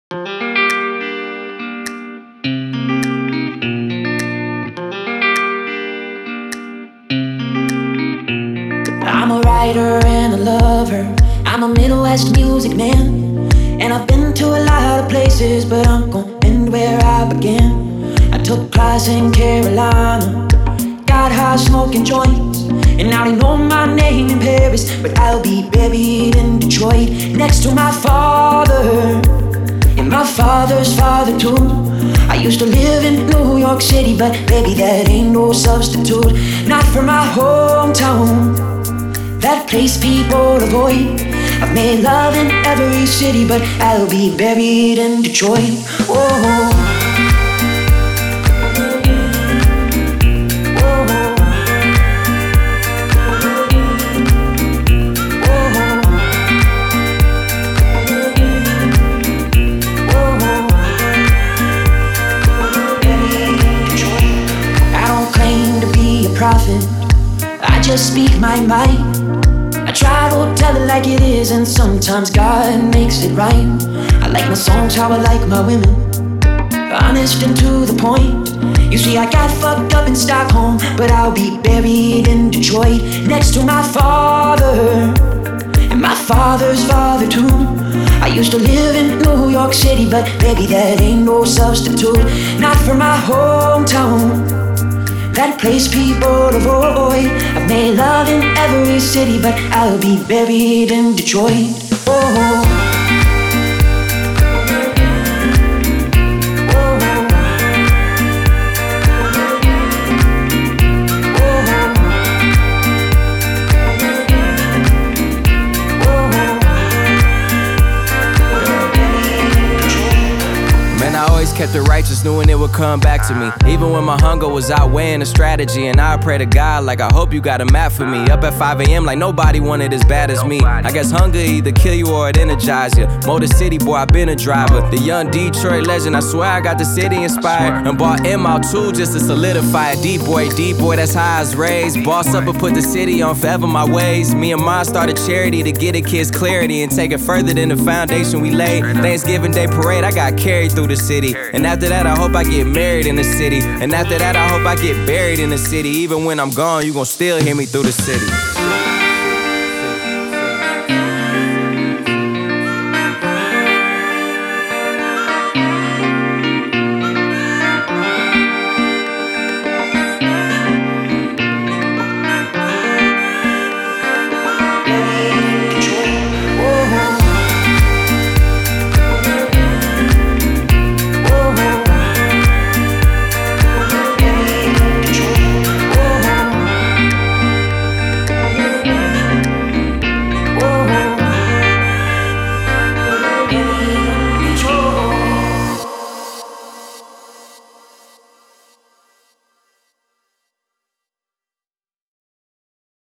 I'm a writer and a lover. I'm a Midwest music man. And I've been to a lot of places, but I'm gon' end where I began. I took class in Carolina, got high smoking joints, and now they know my name in Paris, but I'll be buried in Detroit next to my father, in my father's father too. I used to live in New York City, but baby, that ain't no substitute. Not for my hometown, that place people avoid. I've made love in every city, but I'll be buried in Detroit. Oh. Prophet, I just speak my mind. I try to tell it like it is, and sometimes God makes it rhyme. I like my songs how I like my women, honest and to the point. You see, I got fucked up in Stockholm, but I'll be buried in Detroit next to my father, and my father's father too. I used to live in New York City, but baby, that ain't no substitute. Not for my hometown, that place people avoid. I've made love in every city, but I'll be buried in Detroit. Oh. Kept it righteous, knowing it would come back to me. Even when my hunger was outweighing the strategy. And I pray to God like I hope you got a map for me. Up at 5 a.m. like nobody wanted as bad as me. I guess hunger either kill you or it energize you. Motor City boy, I been a driver. The young Detroit legend, I swear I got the city inspired. And bought ML2 just to solidify it. D-boy, that's how I was raised. Boss up and put the city on forever my ways. Me and mine started charity to get the kids clarity and take it further than the foundation we laid. Thanksgiving Day parade, I got carried through the city. And after that, I hope I get married in the city. And after that, I hope I get buried in the city. Even when I'm gone, you gon' still hear me through the city.